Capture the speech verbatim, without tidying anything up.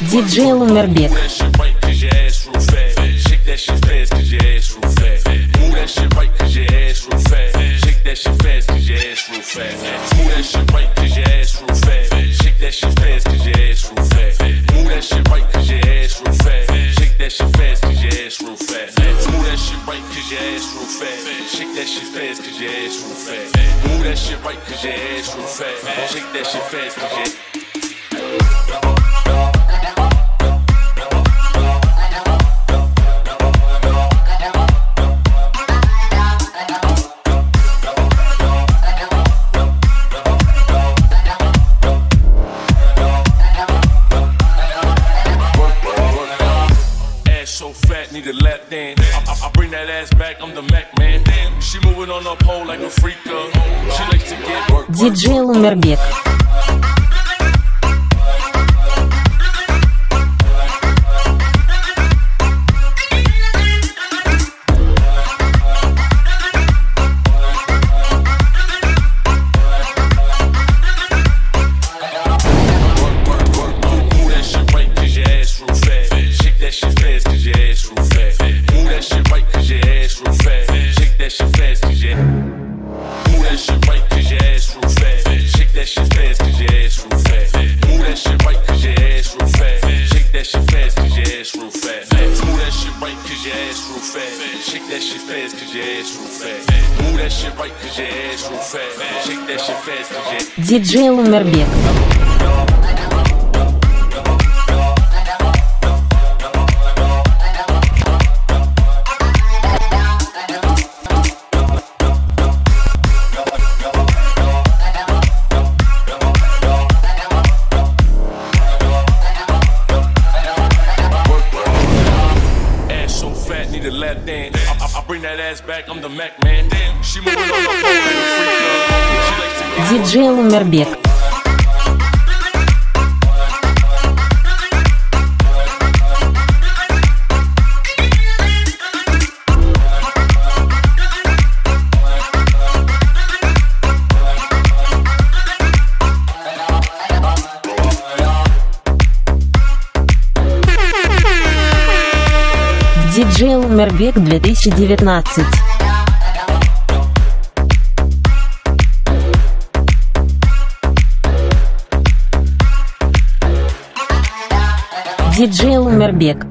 Диджей Лумербек. Shake that shit fast, cause your ass real fat. Move that shit right, cause your ass real fat. Shake that shit fast, cause your so fat, need a lap dance. I, I, I bring that ass back, I'm the Mac man. She moving on the pole like a freak girl. She likes to get work. Диджей Лумербек. Shake that shit fast, cause your ass real fat. Move that shit right, cause your ass real fat. Shake that shit fast, cause your Диджей Лумербек. need a lap dance. I, I, I bring that ass back, I'm the Mac man. She moving on the pole like a freak girl. She likes to get Диджей Лумербек. Диджей Лумербек две тысячи девятнадцать. Диджей Лумербек.